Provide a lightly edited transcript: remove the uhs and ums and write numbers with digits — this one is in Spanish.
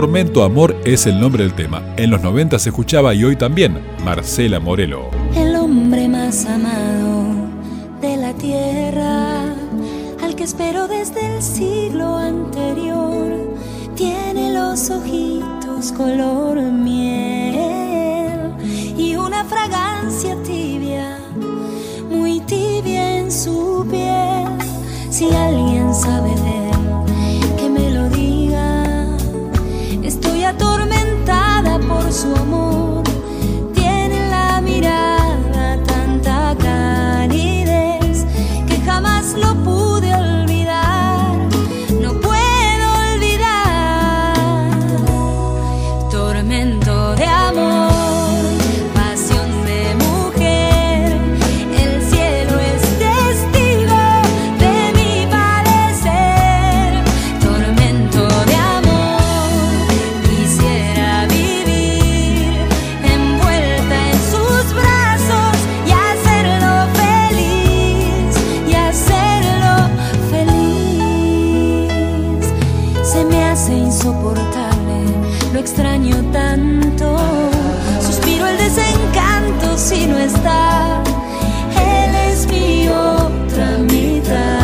Tormento Amor es el nombre del tema. En los 90 se escuchaba y hoy también, Marcela Morelo. El hombre más amado de la tierra, al que espero desde el siglo anterior, tiene los ojitos color miel y una fragancia tibia, muy tibia en su piel. Si alguien sabe de él, que me lo diga. Estoy atormentada por su amor. Tiene la mirada tanta calidez que jamás lo pude olvidar. No puedo olvidar. Tormento de amor, pasión de mujer. El cielo es testigo de mi padecer. Tormento de amor, quisiera vivir envuelta en sus brazos y hacerlo feliz, y hacerlo feliz. Se me hace insoportable, lo extraño tanto. Suspiro el desencanto si no está. Él es mi otra mitad.